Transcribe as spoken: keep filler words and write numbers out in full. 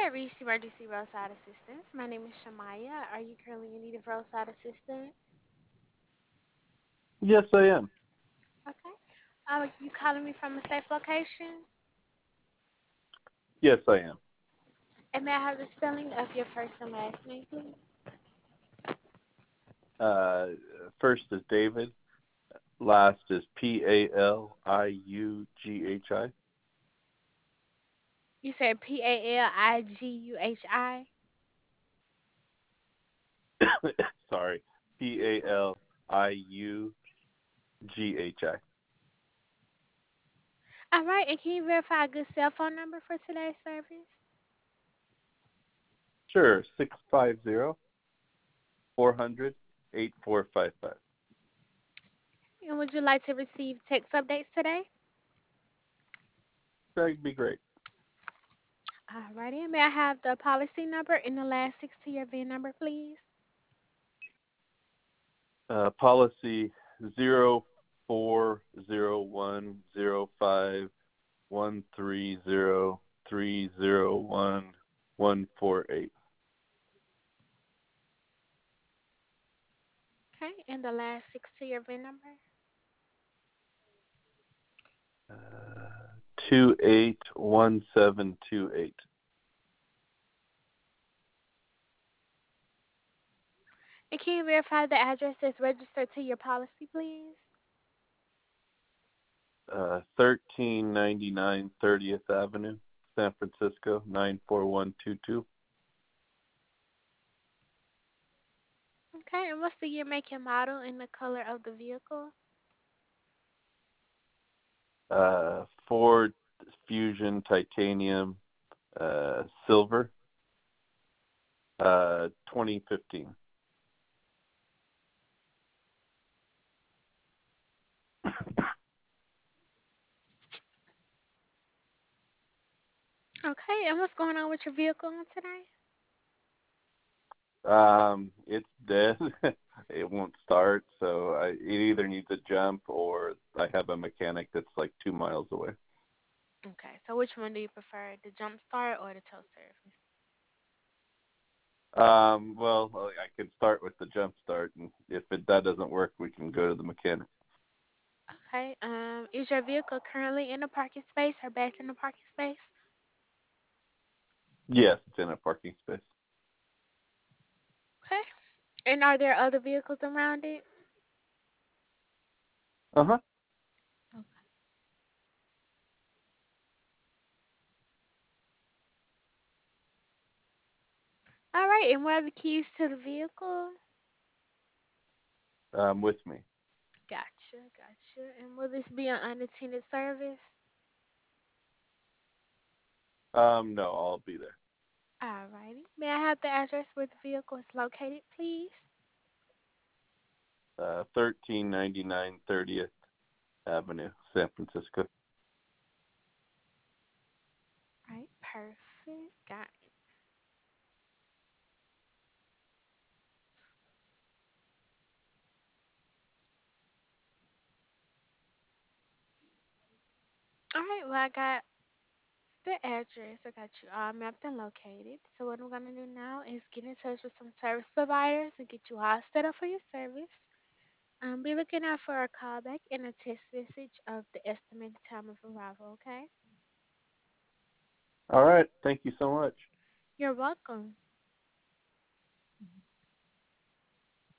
have reached Emergency Roadside Assistance. My name is Shamaya. Are you currently in need of roadside assistance? Yes, I am. Okay. Are you calling me from a safe location? Yes, I am. And may I have the spelling of your first and last name, please? Uh, first is David. Last is P A L I U G H I. You said P A L I G U H I. Sorry, P A L I U G H I. All right. And can you verify a good cell phone number for today's service? Sure, six five zero four hundred eight four five five. And would you like to receive text updates today? That'd be great. All righty. And may I have the policy number and the last six to your V I N number, please? Uh, policy zero four zero one zero five one three zero three zero one one four eight. Okay. And the last six to your V I N number? Uh, two eight one seven two eight. And can you verify the address that's registered to your policy, please? Uh, thirteen ninety nine thirtieth Avenue, San Francisco nine four one two two. Okay, and what's the year, make, and model and the color of the vehicle? Uh, Ford Fusion Titanium, uh, Silver, uh, twenty fifteen. Okay, and what's going on with your vehicle on today? Um, it's dead. It won't start, so I, it either needs a jump or I have a mechanic that's like two miles away. Okay, so which one do you prefer, the jump start or the tow service? Um, well, I can start with the jump start, and if it, that doesn't work, we can go to the mechanic. Okay, um, is your vehicle currently in a parking space or back in the parking space? Yes, it's in a parking space. Okay, and are there other vehicles around it? Uh huh. Okay. All right, and where are the keys to the vehicle? Um, with me. Gotcha, gotcha. And will this be an unattended service? Um, no, I'll be there. All righty. May I have the address where the vehicle is located, please? Uh, thirteen ninety nine thirtieth Avenue, San Francisco. Right, perfect. Got it. All right, well, I got the address. I got you all mapped and located. So what I'm gonna do now is get in touch with some service providers and get you all set up for your service. Um, be looking out for a callback and a text message of the estimated time of arrival. Okay? All right. Thank you so much. You're welcome.